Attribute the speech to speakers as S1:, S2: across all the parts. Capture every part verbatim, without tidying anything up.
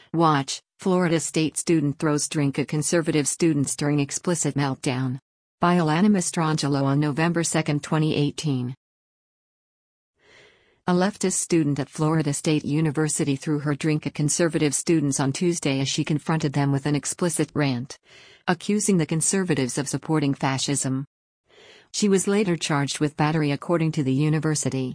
S1: Watch, Florida State student throws drink at conservative students during explicit meltdown. By Alana Mastrangelo on November second, twenty eighteen. A leftist student at Florida State University threw her drink at conservative students on Tuesday as she confronted them with an explicit rant, accusing the conservatives of supporting fascism. She was later charged with battery, according to the university.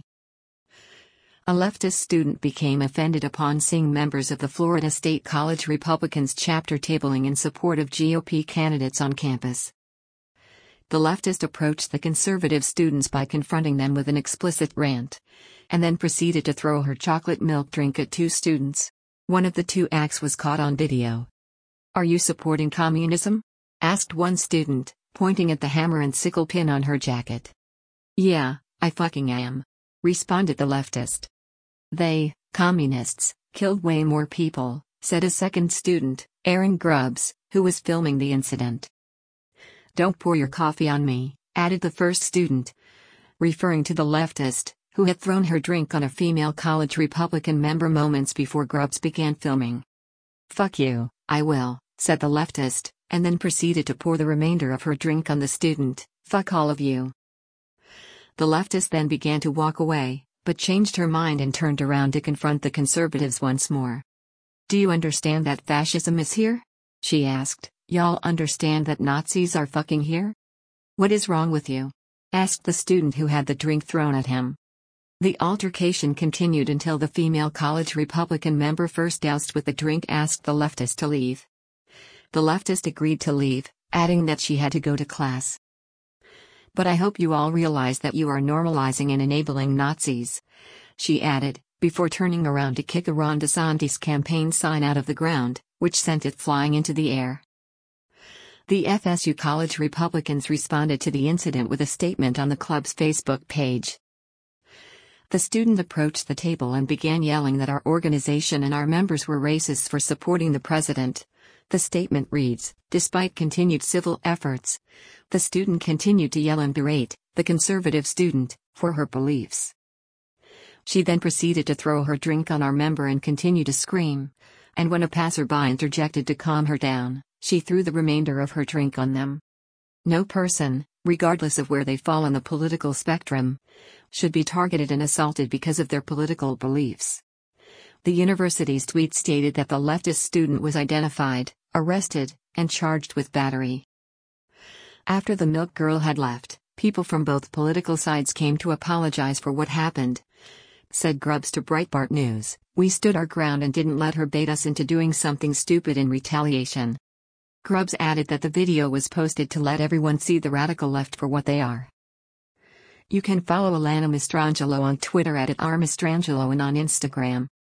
S1: A leftist student became offended upon seeing members of the Florida State College Republicans chapter tabling in support of G O P candidates on campus. The leftist approached the conservative students by confronting them with an explicit rant, and then proceeded to throw her chocolate milk drink at two students. One of the two acts was caught on video. "Are you supporting communism?" asked one student, pointing at the hammer and sickle pin on her jacket. "Yeah, I fucking am," responded the leftist. "They, communists, killed way more people," said a second student, Aaron Grubbs, who was filming the incident. "Don't pour your coffee on me," added the first student, referring to the leftist, who had thrown her drink on a female college Republican member moments before Grubbs began filming. "Fuck you, I will," said the leftist, and then proceeded to pour the remainder of her drink on the student. "Fuck all of you." The leftist then began to walk away, but changed her mind and turned around to confront the conservatives once more. "Do you understand that fascism is here?" she asked. "Y'all understand that Nazis are fucking here? What is wrong with you?" asked the student who had the drink thrown at him. The altercation continued until the female college Republican member first doused with the drink asked the leftist to leave. The leftist agreed to leave, adding that she had to go to class. "But I hope you all realize that you are normalizing and enabling Nazis," she added, before turning around to kick a Ron DeSantis campaign sign out of the ground, which sent it flying into the air. The F S U College Republicans responded to the incident with a statement on the club's Facebook page. The student approached the table and began yelling that our organization and our members were racists for supporting the president. The statement reads, "Despite continued civil efforts, the student continued to yell and berate the conservative student for her beliefs." She then proceeded to throw her drink on our member and continue to scream, and when a passerby interjected to calm her down, she threw the remainder of her drink on them. No person, regardless of where they fall on the political spectrum, should be targeted and assaulted because of their political beliefs. The university's tweet stated that the leftist student was identified, arrested, and charged with battery. After the milk girl had left, people from both political sides came to apologize for what happened. Said Grubbs to Breitbart News, "We stood our ground and didn't let her bait us into doing something stupid in retaliation." Grubbs added that the video was posted to let everyone see the radical left for what they are. You can follow Alana Mastrangelo on Twitter at, at r mastrangelo and on Instagram.